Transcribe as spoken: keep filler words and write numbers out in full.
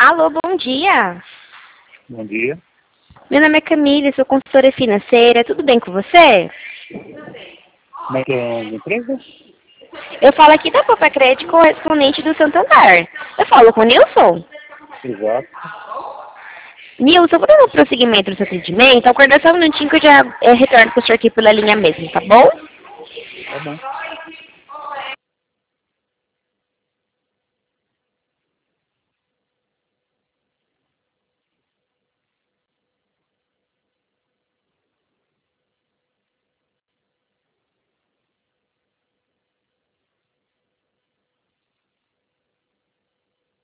Alô, bom dia. Bom dia. Meu nome é Camila, sou consultora financeira. Tudo bem com você? Como é que é a empresa? Eu falo aqui da Copa Crédito, correspondente do Santander. Eu falo com o Nilson. Exato. Nilson, eu vou dar um prosseguimento no seu atendimento. Aguarda só um minutinho que eu já é, retorno com o senhor aqui pela linha mesmo, tá bom? Tá bom.